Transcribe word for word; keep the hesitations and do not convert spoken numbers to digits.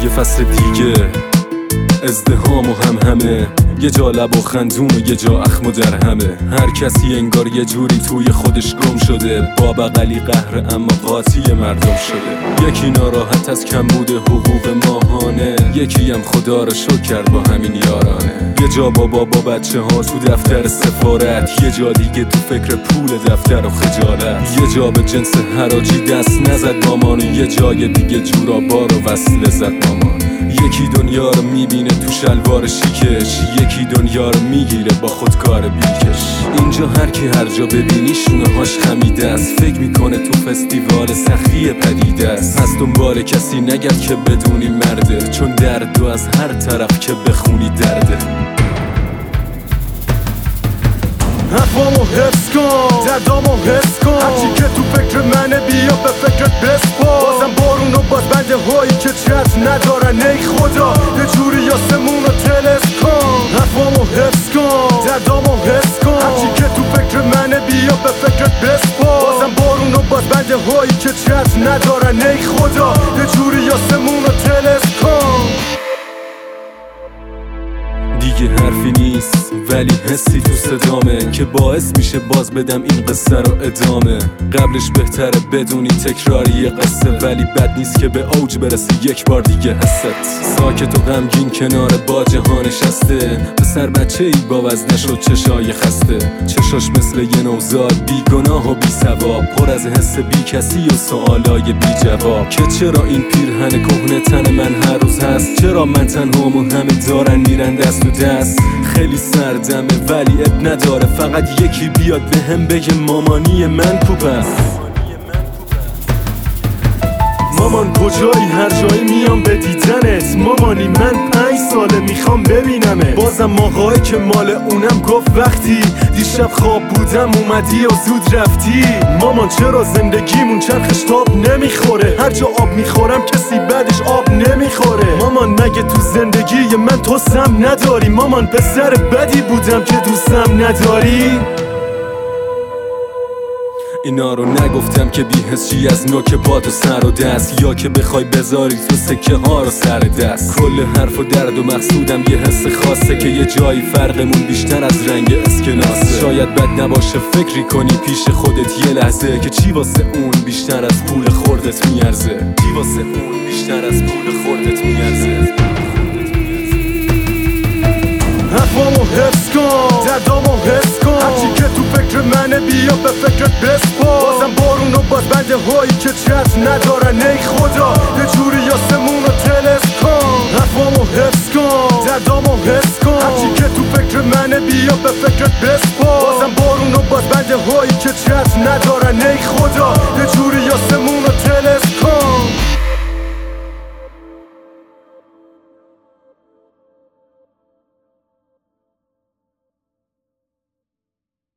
یه فصل دیگه ازدهام و هم همه، یه جا لب و خندون و یه جا اخم و درهمه. هر کسی انگار یه جوری توی خودش گم شده، با بغلی قهر اما قاطی مردم شده. یکی ناراحت از کمبود حقوق ماهانه، یکی هم خدا رو شکر کرد با همین یارانه. یه جا بابا با بچه ها تو دفتر سفارت، یه جا دیگه تو فکر پول دفتر و خجالت. یه جا به جنس حراجی دست نزد مامان، و یه جای دیگه جورا بار و وصله زد مامان. یکی دنیا رو میبینه تو شلوار شیکش، یکی دنیا رو میگیره با خودکار بیکش. اینجا هر کی هر جا ببینی شونه هاش خمیده است، فکر میکنه تو فستیوال سختی پدیده است. پس دنبال کسی نگرد که بدونی مرده، چون درد و از هر طرف که بخونی درده. حرفامو حفظ کن، دردامو حس کن، هرچی که تو فکر منه بیا به فکرت بسپار. بازم بارون و باز بنده هایی که چت ندارن، ای خدا یه جوری آسمون رو تلس کن. حرفامو حفظ کن، دردامو حس کن، هرچی که تو فکر منه بیا به فکرت بسپار. بازم بارون و باز بنده هایی که چت ندارن، ای خدا یه جوری آسمون رو تلس کن. دیگه حرفی نیست ولی حسی تو صدامه، که باعث میشه باز بدم این قصه رو ادامه. قبلش بهتره بدونی تکراری قصه، ولی بد نیست که به اوج برسی یک بار دیگه حست. ساکت و غمگین کنار با جهان نشسته، پسر بچه ای با وزنش و چشای خسته. چشاش مثل یه نوزاد بی گناه و بی ثواب، پر از حس بی کسی و سوالای بی جواب. که چرا این پیرهن کهنه تن من هر روز هست، چرا من تنهام و همه دارن میرن دست و دست. خیلی سردمه ولی اب نداره، فقط یکی بیاد به هم بگه مامانی من کوپست. مامان کجایی؟ هر جایی میام به دیدنت. مامانی من پنج ساله میخوام ببینمت. بازم آقایی که مال اونم گفت وقتی دیشب خواب بودم اومدی و زود رفتی. مامان چرا زندگیمون چرخش تاب نمیخوره؟ هر جا آب میخورم کسی بعدش آب نمیخوره. مامان مگه تو زندگی من تو سم نداری؟ مامان پسر بدی بودم که دوستم نداری؟ اینا رو نگفتم که بی حسی از نوک باد و سر و دست، یا که بخوای بذاری تو سکه ها رو سر دست. کل حرف و درد و مقصودم یه حس خاصه، که یه جایی فرقمون بیشتر از رنگ اسکناسه. شاید بد نباشه فکری کنی پیش خودت یه لحظه، که چی واسه اون بیشتر از پول خوردت میارزه. چی واسه اون بیشتر از پول خوردت میارزه. حرفامو حفظ کن، دردامو حس کن، هرچی که تو فکر منه بیا به فکرت بسپار. بازم بارون و باز بنده هایی که چت ندارن، ای خدا یه جوری آسمون رو تلس کن. حرفامو حفظ کن، دردامو حس کن، هرچی که تو فکر منه بیا به فکرت بسپار. بازم بارون و باز بنده هایی که چت ندارن، ای خدا یه